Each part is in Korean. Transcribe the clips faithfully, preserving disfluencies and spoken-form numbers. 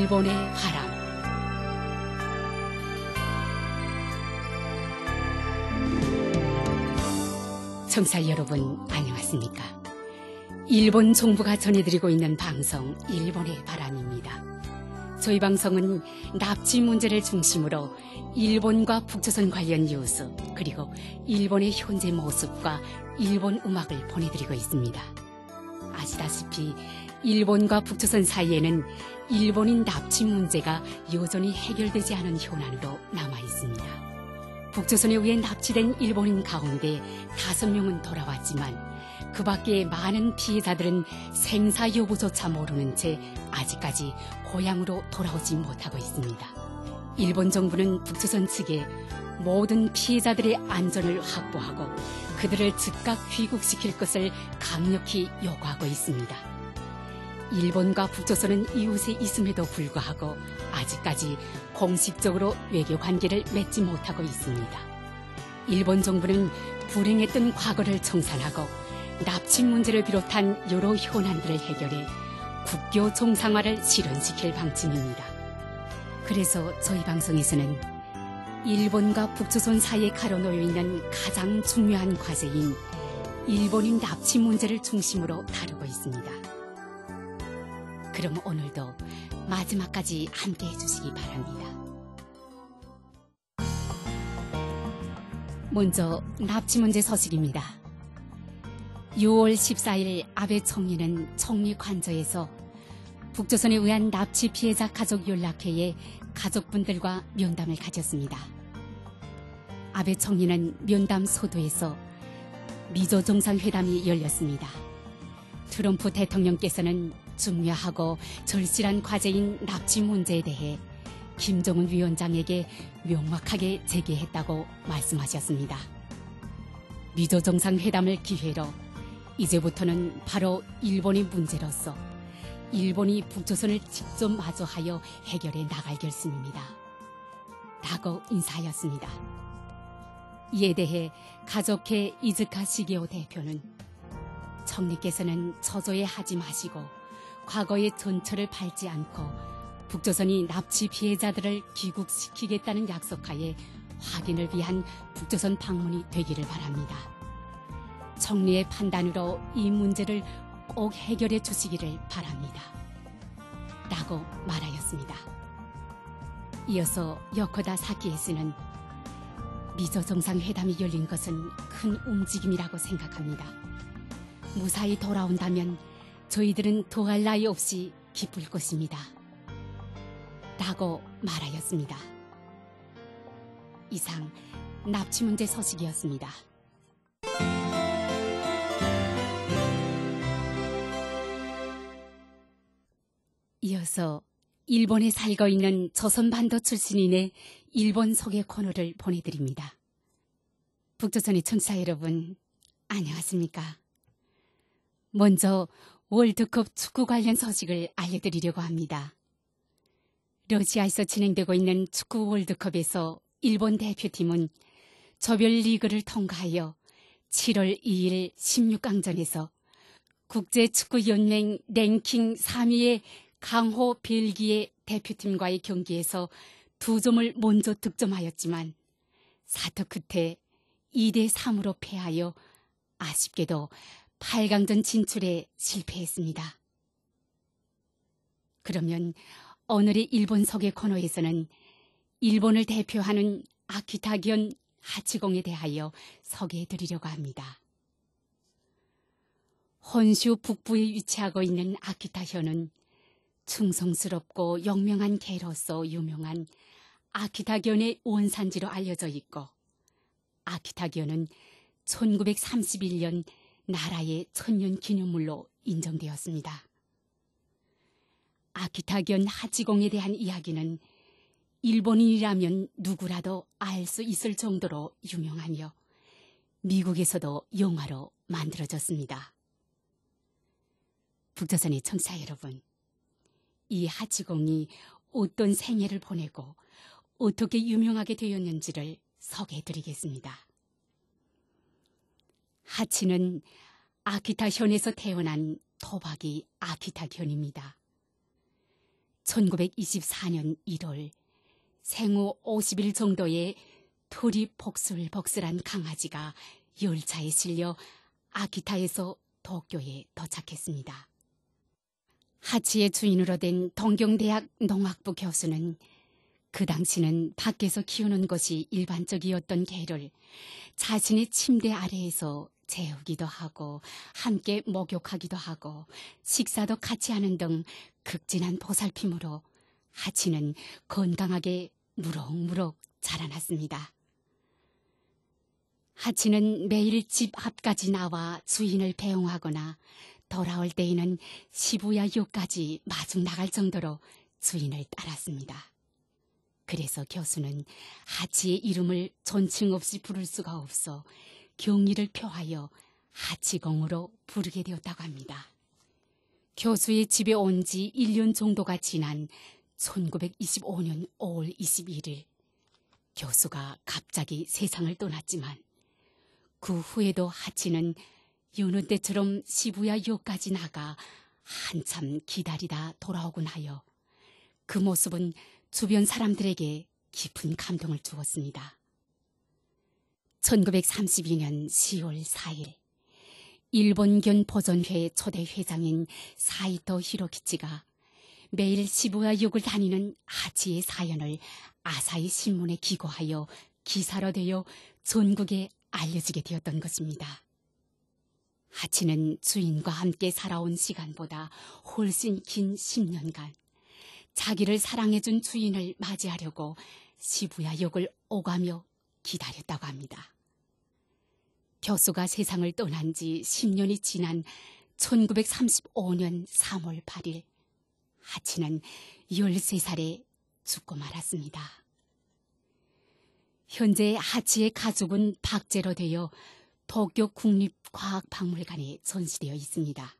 일본의 바람. 청취자 여러분, 안녕하십니까? 일본 정부가 전해드리고 있는 방송 일본의 바람입니다. 저희 방송은 납치 문제를 중심으로 일본과 북조선 관련 뉴스, 그리고 일본의 현재 모습과 일본 음악을 보내드리고 있습니다. 아시다시피 일본과 북조선 사이에는 일본인 납치 문제가 여전히 해결되지 않은 현안으로 남아 있습니다. 북조선에 의해 납치된 일본인 가운데 다섯 명은 돌아왔지만 그 밖에 많은 피해자들은 생사 여부조차 모르는 채 아직까지 고향으로 돌아오지 못하고 있습니다. 일본 정부는 북조선 측에 모든 피해자들의 안전을 확보하고 그들을 즉각 귀국시킬 것을 강력히 요구하고 있습니다. 일본과 북조선은 이웃에 있음에도 불구하고 아직까지 공식적으로 외교 관계를 맺지 못하고 있습니다. 일본 정부는 불행했던 과거를 청산하고 납치 문제를 비롯한 여러 현안들을 해결해 국교 정상화를 실현시킬 방침입니다. 그래서 저희 방송에서는 일본과 북조선 사이에 가로놓여 있는 가장 중요한 과제인 일본인 납치 문제를 중심으로 다루고 있습니다. 그럼 오늘도 마지막까지 함께 해주시기 바랍니다. 먼저 납치 문제 소식입니다. 유월 십사일 아베 총리는 총리 관저에서 북조선에 의한 납치 피해자 가족 연락회에 가족분들과 면담을 가졌습니다. 아베 총리는 면담 소도에서 미조 정상회담이 열렸습니다. 트럼프 대통령께서는 중요하고 절실한 과제인 납치 문제에 대해 김정은 위원장에게 명확하게 제기했다고 말씀하셨습니다. 미조 정상회담을 기회로 이제부터는 바로 일본의 문제로서 일본이 북조선을 직접 마주하여 해결해 나갈 결심입니다. 라고 인사하였습니다. 이에 대해 가족회 이즈카 시게오 대표는 총리께서는 초조해하지 마시고 과거의 전철을 밟지 않고 북조선이 납치 피해자들을 귀국시키겠다는 약속하에 확인을 위한 북조선 방문이 되기를 바랍니다. 총리의 판단으로 이 문제를 꼭 해결해 주시기를 바랍니다. 라고 말하였습니다. 이어서 요코다 사키에스는 미조 정상회담이 열린 것은 큰 움직임이라고 생각합니다. 무사히 돌아온다면 저희들은 더할 나위 없이 기쁠 것입니다. 라고 말하였습니다. 이상 납치 문제 소식이었습니다. 이어서 일본에 살고 있는 조선반도 출신인의 일본 소개 코너를 보내드립니다. 북조선의 청취자 여러분, 안녕하십니까? 먼저 월드컵 축구 관련 소식을 알려드리려고 합니다. 러시아에서 진행되고 있는 축구 월드컵에서 일본 대표팀은 조별리그를 통과하여 칠월 이일 십육 강전에서 국제축구연맹 랭킹 삼 위의 강호 벨기에 대표팀과의 경기에서 두 점을 먼저 득점하였지만 사터 끝에 이 대 삼으로 패하여 아쉽게도 팔 강전 진출에 실패했습니다. 그러면 오늘의 일본 소개 코너에서는 일본을 대표하는 아키타현 하치공에 대하여 소개해드리려고 합니다. 혼슈 북부에 위치하고 있는 아키타현은 충성스럽고 영명한 개로서 유명한 아키타현의 원산지로 알려져 있고 아키타현은 천구백삼십일년 나라의 천년기념물로 인정되었습니다. 아키타현 하치공에 대한 이야기는 일본인이라면 누구라도 알 수 있을 정도로 유명하며 미국에서도 영화로 만들어졌습니다. 북조선의 청취자 여러분, 이 하치공이 어떤 생애를 보내고 어떻게 유명하게 되었는지를 소개해드리겠습니다. 하치는 아키타현에서 태어난 토박이 아키타현입니다. 천구백이십사 년 일월 생후 오십 일 정도의 털이 복슬복슬한 강아지가 열차에 실려 아키타에서 도쿄에 도착했습니다. 하치의 주인으로 된 동경대학 농학부 교수는 그 당시는 밖에서 키우는 것이 일반적이었던 개를 자신의 침대 아래에서 재우기도 하고 함께 목욕하기도 하고 식사도 같이 하는 등 극진한 보살핌으로 하치는 건강하게 무럭무럭 자라났습니다. 하치는 매일 집 앞까지 나와 주인을 배웅하거나 돌아올 때에는 시부야역까지 마중 나갈 정도로 주인을 따랐습니다. 그래서 교수는 하치의 이름을 존칭 없이 부를 수가 없어 경의를 표하여 하치공으로 부르게 되었다고 합니다. 교수의 집에 온 지 일 년 정도가 지난 천구백이십오 년 오월 이십일 일 교수가 갑자기 세상을 떠났지만 그 후에도 하치는 여느 때처럼 시부야역까지 나가 한참 기다리다 돌아오곤 하여 그 모습은 주변 사람들에게 깊은 감동을 주었습니다. 천구백삼십이 년 시월 사 일 일본견 보존회 초대 회장인 사이토 히로키치가 매일 시부야역을 다니는 하치의 사연을 아사히 신문에 기고하여 기사로 되어 전국에 알려지게 되었던 것입니다. 하치는 주인과 함께 살아온 시간보다 훨씬 긴 십 년간 자기를 사랑해준 주인을 맞이하려고 시부야역을 오가며 기다렸다고 합니다. 교수가 세상을 떠난 지 십 년이 지난 천구백삼십오 년 삼월 팔 일 하치는 열세 살에 죽고 말았습니다. 현재 하치의 가족은 박제로 되어 도쿄 국립과학박물관에 전시되어 있습니다.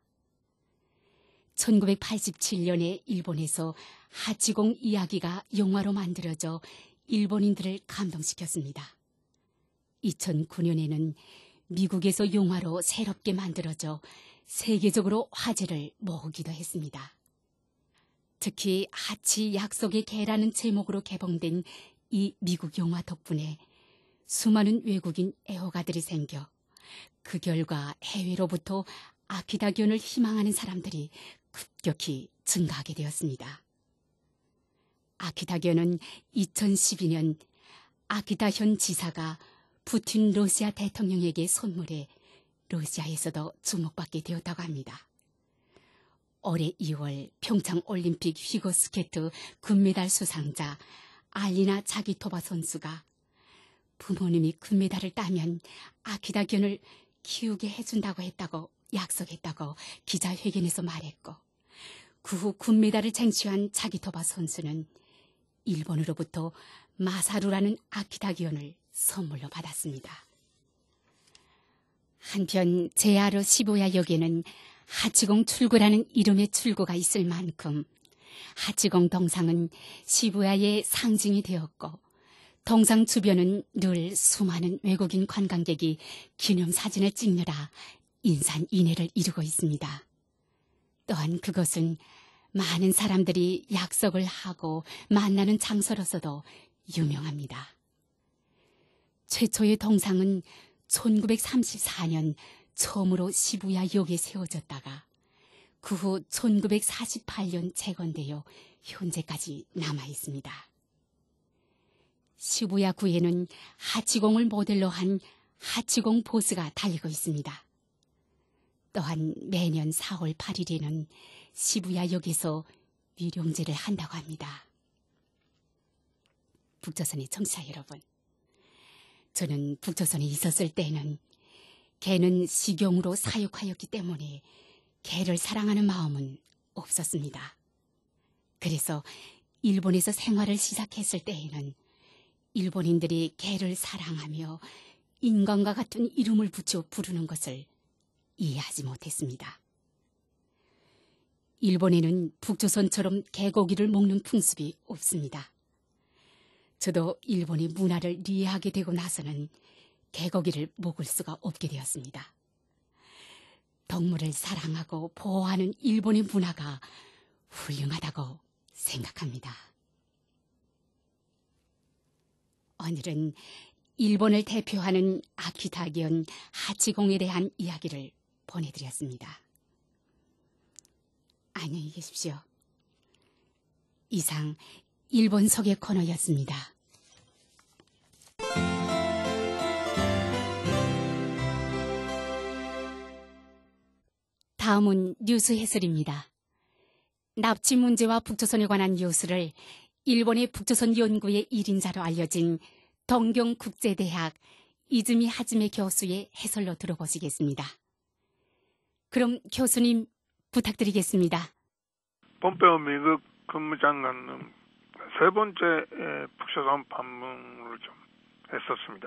천구백팔십칠 년에 일본에서 하치공 이야기가 영화로 만들어져 일본인들을 감동시켰습니다. 이천구 년에는 미국에서 영화로 새롭게 만들어져 세계적으로 화제를 모으기도 했습니다. 특히 하치 약속의 개라는 제목으로 개봉된 이 미국 영화 덕분에 수많은 외국인 애호가들이 생겨 그 결과 해외로부터 아키다견을 희망하는 사람들이 급격히 증가하게 되었습니다. 아키다견은 이천십이 년 아키다현 지사가 푸틴 러시아 대통령에게 선물해 러시아에서도 주목받게 되었다고 합니다. 올해 이월 평창올림픽 피겨스케이트 금메달 수상자 알리나 자기토바 선수가 부모님이 금메달을 따면 아키다견을 키우게 해준다고 했다고 약속했다고 기자회견에서 말했고 그 후 금메달을 쟁취한 자기토바 선수는 일본으로부터 마사루라는 아키다견을 선물로 받았습니다. 한편 제이아르 시부야역에는 하치공 출구라는 이름의 출구가 있을 만큼 하치공 동상은 시부야의 상징이 되었고 동상 주변은 늘 수많은 외국인 관광객이 기념사진을 찍느라 인산인해를 이루고 있습니다. 또한 그것은 많은 사람들이 약속을 하고 만나는 장소로서도 유명합니다. 최초의 동상은 천구백삼십사 년 처음으로 시부야역에 세워졌다가 그 후 천구백사십팔 년 재건되어 현재까지 남아있습니다. 시부야구에는 하치공을 모델로 한 하치공 보스가 달리고 있습니다. 또한 매년 사월 팔 일에는 시부야역에서 위령제를 한다고 합니다. 북조선의 청취자 여러분, 저는 북조선에 있었을 때는 개는 식용으로 사육하였기 때문에 개를 사랑하는 마음은 없었습니다. 그래서 일본에서 생활을 시작했을 때에는 일본인들이 개를 사랑하며 인간과 같은 이름을 붙여 부르는 것을 이해하지 못했습니다. 일본에는 북조선처럼 개고기를 먹는 풍습이 없습니다. 저도 일본의 문화를 이해하게 되고 나서는 개고기를 먹을 수가 없게 되었습니다. 동물을 사랑하고 보호하는 일본의 문화가 훌륭하다고 생각합니다. 오늘은 일본을 대표하는 아키타 기현 하치공에 대한 이야기를 보내드렸습니다. 안녕히 계십시오. 이상 일본 소개 코너였습니다. 다음은 뉴스 해설입니다. 납치 문제와 북조선에 관한 뉴스를 일본의 북조선 연구의 일 인자로 알려진 동경국제대학 이즈미 하즈메 교수의 해설로 들어보시겠습니다. 그럼 교수님 부탁드리겠습니다. 폼페오 미국 국무장관은 세 번째 북조선 방문을 좀 했었습니다.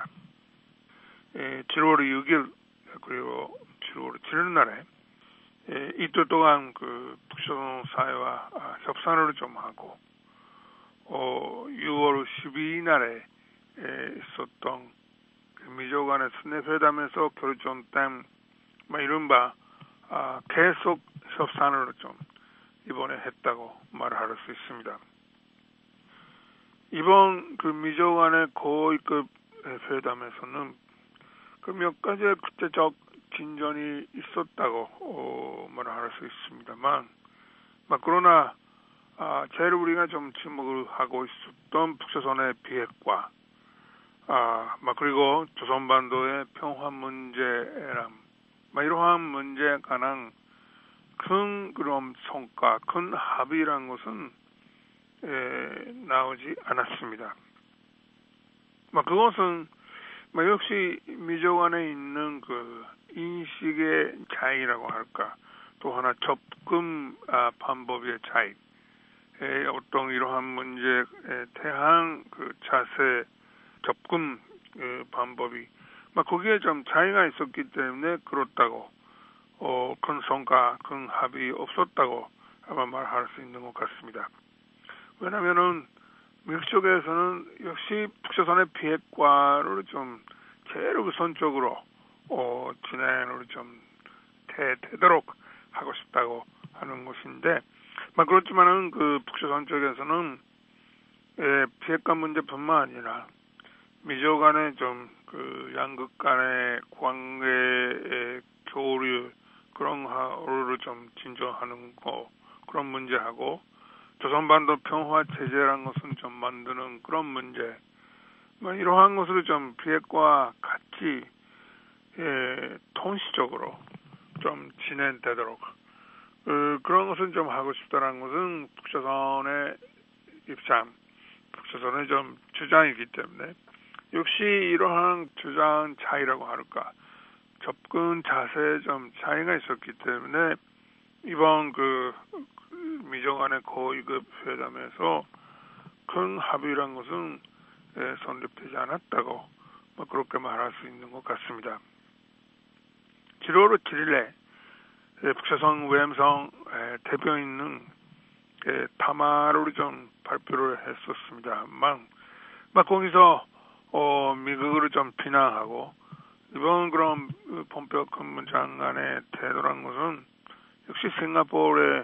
칠월 육 일 그리고 칠월 칠 일 날에 이틀 동안 그 북조선 사회와 협상을 좀 하고 어, 유월 십이 일 날에 있었던 그 미조 간의 스냅회담에서 결정된 뭐 이른바 아, 계속 협상을 좀 이번에 했다고 말할 수 있습니다. 이번 그 미조 간의 고위급 회담에서는 그 몇 가지의 구체적 진전이 있었다고 어, 말할 수 있습니다만, 막 그러나 아, 제일 우리가 좀 주목을 하고 있었던 북조선의 비핵화, 아, 막 그리고 조선반도의 평화 문제랑, 막 이러한 문제에 관한 큰 그런 성과, 큰 합의란 것은 에, 나오지 않았습니다. 막 그것은 막 역시 미조 간에 있는 그 인식의 차이라고 할까, 또 하나 접근 아, 방법의 차이, 에, 어떤 이러한 문제에 대한 그 자세, 접근 그 방법이 막 거기에 좀 차이가 있었기 때문에 그렇다고 어, 큰 성과, 큰 합의 없었다고 아마 말할 수 있는 것 같습니다. 왜냐하면은 미국 쪽에서는 역시 북조선의 비핵화를 좀 제일 우선적으로 어, 진행을 좀 되, 되도록 하고 싶다고 하는 것인데, 막 그렇지만은 그 북조선 쪽에서는 예, 비핵화 문제뿐만 아니라 미조 간의 좀 그 양국 간의 관계의 교류 그런 하루를 좀 진전하는 거 그런 문제하고 조선반도 평화 체제라는 것은 좀 만드는 그런 문제, 뭐 이러한 것으로 좀 비핵화 같이 예, 통시적으로 좀 진행되도록 그, 그런 것은 좀 하고 싶다는 것은 북조선의 입장, 북조선의 좀 주장이기 때문에 역시 이러한 주장 차이라고 할까, 접근 자세에 좀 차이가 있었기 때문에 이번 그 미조 간의 고위급 회담에서 큰 합의란 것은 예, 성립되지 않았다고 뭐 그렇게 말할 수 있는 것 같습니다. 칠월 칠 일에 예, 북조선 외무성 예, 대변인은 예, 담화를 좀 발표를 했었습니다만, 막 거기서 어, 미국을 좀 비난하고 이번 그런 폼페오 국무장관의 태도란 것은 역시 싱가포르에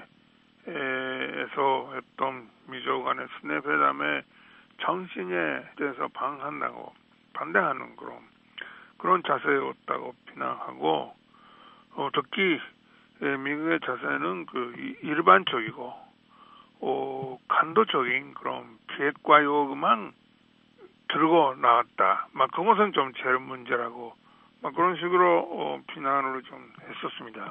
에서 했던 미조 간의 스냅회담의 정신에 대해서 방한다고 반대하는 그런 그런 자세였다고 비난하고 어, 특히 에, 미국의 자세는 그 일반적이고 어, 간도적인 그런 비핵화 요구만 들고 나왔다. 막 그것은 좀 제일 문제라고 막 그런 식으로 어, 비난을 좀 했었습니다.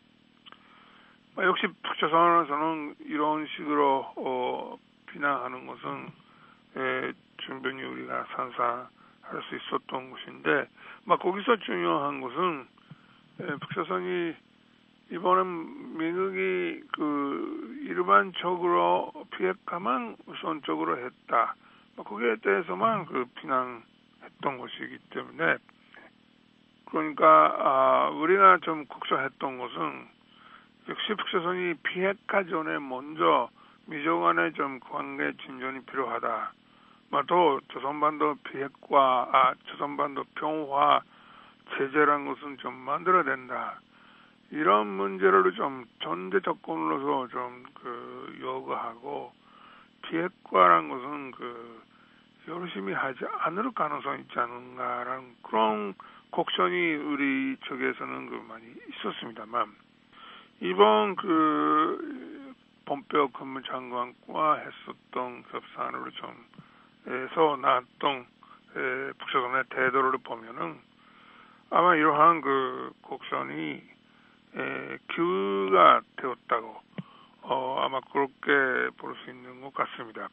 역시 북조선에서는 이런 식으로 어, 비난하는 것은 에, 충분히 우리가 상상할 수 있었던 것인데, 막 거기서 중요한 것은 에, 북조선이 이번엔 미국이 그 일반적으로 비핵화만 우선적으로 했다. 막 거기에 대해서만 그 비난했던 것이기 때문에, 그러니까 아, 우리가 좀 걱정했던 것은 역시 북조선이 비핵화 전에 먼저 미조 간의 좀 관계 진전이 필요하다. 또 조선반도 비핵화, 아, 조선반도 평화 체제란 것은 좀 만들어야 된다. 이런 문제를 좀 전제 조건으로서 좀 그 요구하고 비핵화란 것은 그 열심히 하지 않을 가능성이 있지 않은가라는 그런 곡선이 우리 쪽에서는 그 많이 있었습니다만, 이번 그 폼페오 국무장관과 했었던 협상으로 좀 해서 나왔던 북조선의 태도를 보면은 아마 이러한 그 곡선이 기우가 되었다고 어, 아마 그렇게 볼 수 있는 것 같습니다.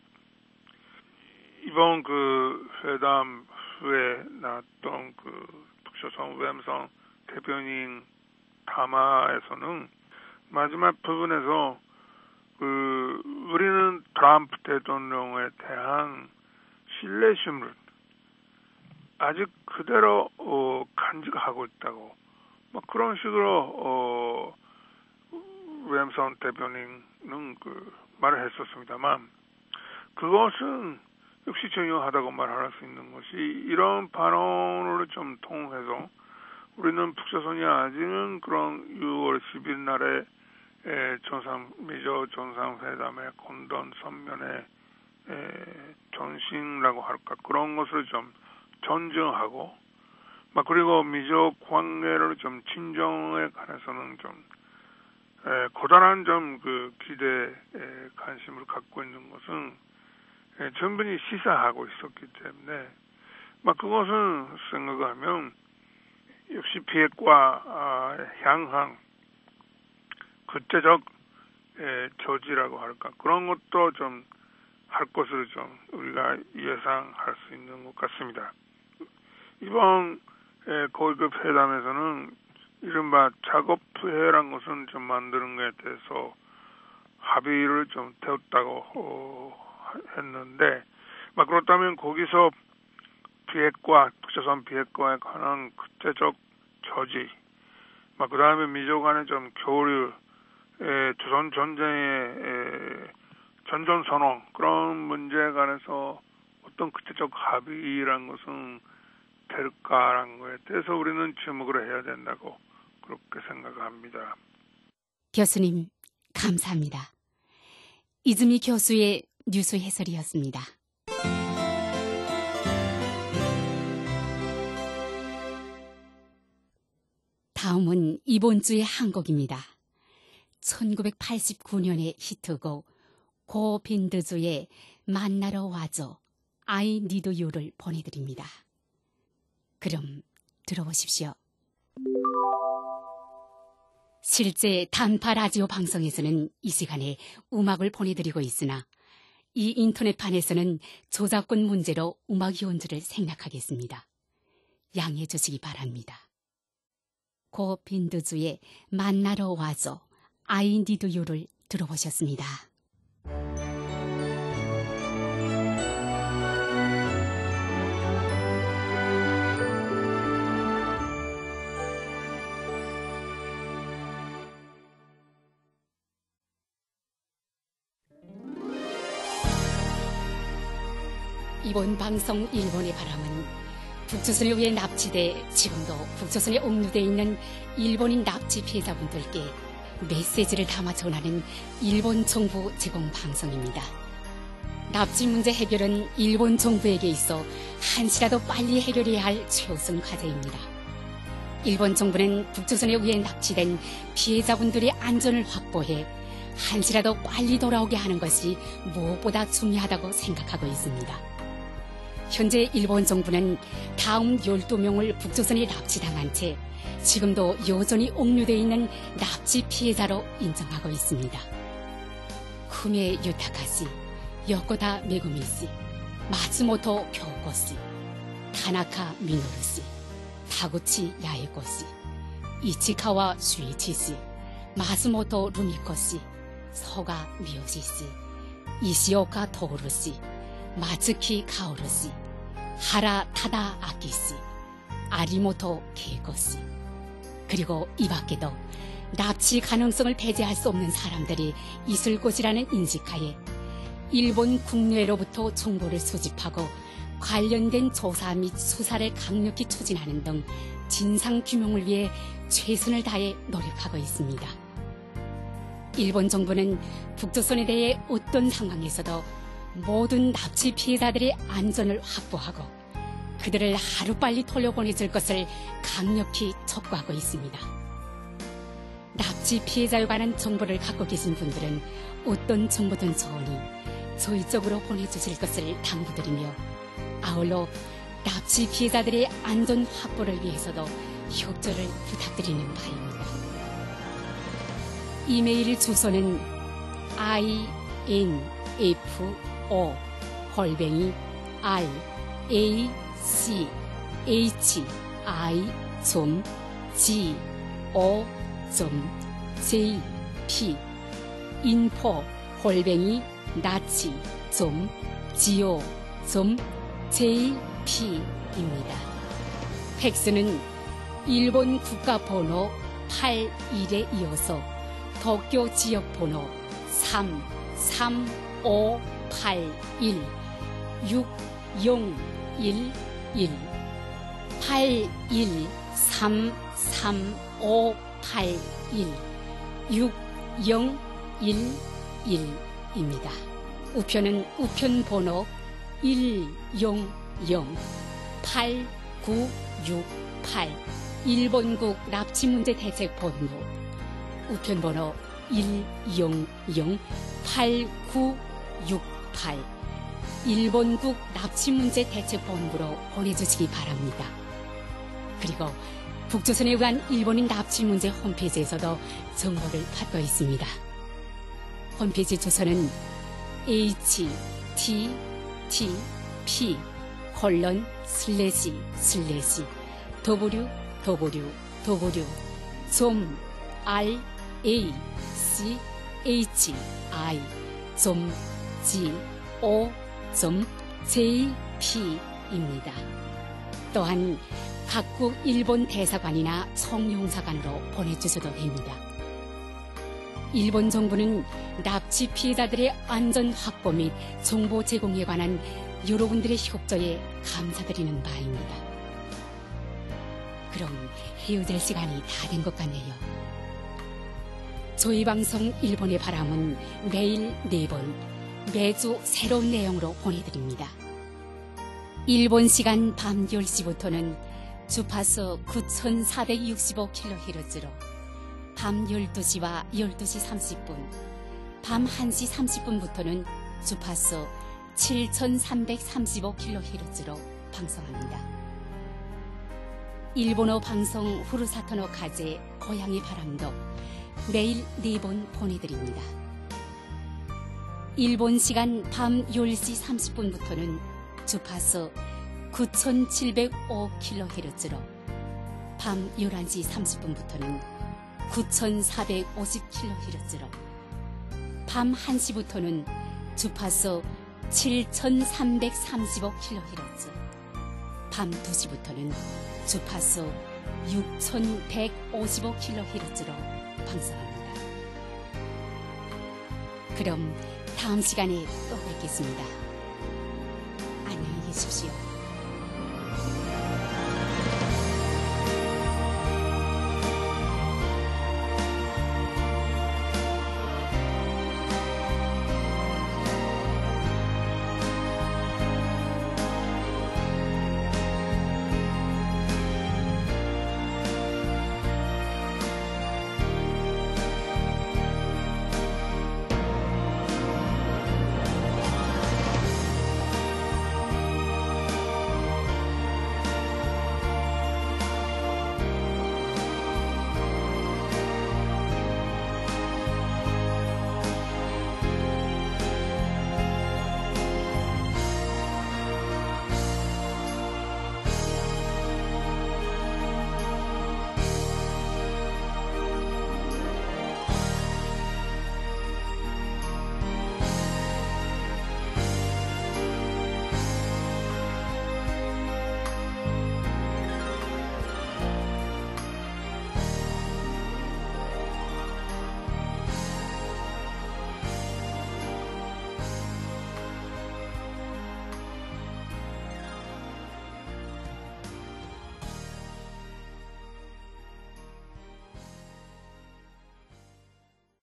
이번 그 회담 후에 나왔던 그 북조선 외무성 대변인 담화에서는 마지막 부분에서 그 우리는 트럼프 대통령에 대한 신뢰심을 아직 그대로 어, 간직하고 있다고 막 그런 식으로 어, 외무성 대변인은 그 말을 했었습니다만, 그것은 역시 중요하다고 말할 수 있는 것이, 이런 발언을 좀 통해서 우리는 북조선이 아직은 그런 유월 십일 날에 에, 정상 미조 정상회담의 공동 선면의 전신이라고 할까, 그런 것을 좀 존중하고, 막 그리고 미조 관계를 좀 진정에 관해서는 좀 에, 고단한 좀 그 기대에 관심을 갖고 있는 것은 에, 충분히 시사하고 있었기 때문에, 막 그것은 생각하면 역시 비핵화 아, 향한 구체적 에, 조지라고 할까, 그런 것도 좀 할 것을 좀 우리가 예상할 수 있는 것 같습니다. 이번 에, 고위급 회담에서는 이른바 작업회란 것은 좀 만드는 것에 대해서 합의를 좀 되었다고 어, 했는데, 막 그렇다면 거기서 비핵화, 북조선 비핵화에 관한 구체적 조지, 막 그 다음에 미조 간의 좀 교류, 에, 조선 전쟁의 에, 전전 선언, 그런 문제에 관해서 어떤 구체적 합의라는 것은 될까라는 것에 대해서 우리는 주목을 해야 된다고 그렇게 생각합니다. 교수님, 감사합니다. 이즈미 교수의 뉴스 해설이었습니다. 다음은 이번 주의 한 곡입니다. 천구백팔십구 년의 히트곡 고빈드주의 만나러 와줘 I need you를 보내드립니다. 그럼 들어보십시오. 실제 단파 라디오 방송에서는 이 시간에 음악을 보내드리고 있으나 이 인터넷판에서는 저작권 문제로 음악 연주를 생략하겠습니다. 양해해 주시기 바랍니다. 고빈드주의 만나러 와줘 I need you를 들어보셨습니다. 이번 방송 일본의 바람은 북조선에 의해 납치돼 지금도 북조선에 억류돼 있는 일본인 납치 피해자분들께 메시지를 담아 전하는 일본 정부 제공 방송입니다. 납치 문제 해결은 일본 정부에게 있어 한시라도 빨리 해결해야 할 최우선 과제입니다. 일본 정부는 북조선에 의해 납치된 피해자분들의 안전을 확보해 한시라도 빨리 돌아오게 하는 것이 무엇보다 중요하다고 생각하고 있습니다. 현재 일본 정부는 다음 열두 명을 북조선에 납치당한 채 지금도 여전히 억류되어 있는 납치 피해자로 인정하고 있습니다. 쿠메 유타카씨, 요코다 메구미씨, 마츠모토 교코씨, 타나카 미노루씨, 타구치 야에코씨, 이치카와 슈이치씨, 마츠모토 루미코씨, 소가 미요시씨, 이시오카 토루씨, 마츠키 카오루씨, 하라 타다 아키씨, 아리모토 케이코씨, 그리고 이 밖에도 납치 가능성을 배제할 수 없는 사람들이 있을 것이라는 인식하에 일본 국내로부터 정보를 수집하고 관련된 조사 및 수사를 강력히 추진하는 등 진상규명을 위해 최선을 다해 노력하고 있습니다. 일본 정부는 북조선에 대해 어떤 상황에서도 모든 납치 피해자들의 안전을 확보하고 그들을 하루빨리 돌려보내줄 것을 강력히 촉구하고 있습니다. 납치 피해자에 관한 정보를 갖고 계신 분들은 어떤 정보든 좋으니 저희 쪽으로 보내주실 것을 당부드리며 아울러 납치 피해자들의 안전 확보를 위해서도 협조를 부탁드리는 바입니다. 이메일 주소는 info 홀뱅이 r a c h i g o j p info 홀뱅이 나치 go j p 입니다. 팩스는 일본 국가번호 팔십일에 이어서 도쿄 지역번호 삼 삼 오 팔 일 육 영 일 일 팔 일 삼 삼 오 팔 일 육 영 일 일입니다. 우편은 우편 번호 일 영 영 팔 구 육 팔 일본국 납치문제 대책본부 우편 번호 일 영 영 팔 구 육 팔 일본국 납치문제 대책본부로 보내주시기 바랍니다. 그리고 북조선에 의한 일본인 납치문제 홈페이지에서도 정보를 받고 있습니다. 홈페이지 주소는 http 콜론 슬래시 슬래시 w w w 점 r a c h i 점 g o 점 j p 입니다. 또한 각국 일본 대사관이나 총영사관으로 보내주셔도 됩니다. 일본 정부는 납치 피해자들의 안전 확보 및 정보 제공에 관한 여러분들의 협조에 감사드리는 바입니다. 그럼 헤어질 시간이 다 된 것 같네요. 저희 방송 일본의 바람은 매일 네 번, 매주 새로운 내용으로 보내드립니다. 일본 시간 밤 열 시부터는 주파수 구천사백육십오 킬로헤르츠로 밤 열두 시와 열두 시 삼십 분, 밤 한 시 삼십 분부터는 주파수 칠천삼백삼십오 킬로헤르츠로 방송합니다. 일본어 방송 후루사토노 카제 고향의 바람도 매일 네 번 보내드립니다. 일본 시간 밤 열 시 삼십 분부터는 주파수 구천칠백오 킬로헤르츠로 밤 열한 시 삼십 분부터는 구천사백오십 킬로헤르츠로 밤 한 시부터는 주파수 칠천삼백삼십오 킬로헤르츠 밤 두 시부터는 주파수 육천백오십오 킬로헤르츠로 방송합니다. 그럼 다음 시간에 또 뵙겠습니다. 안녕히 계십시오.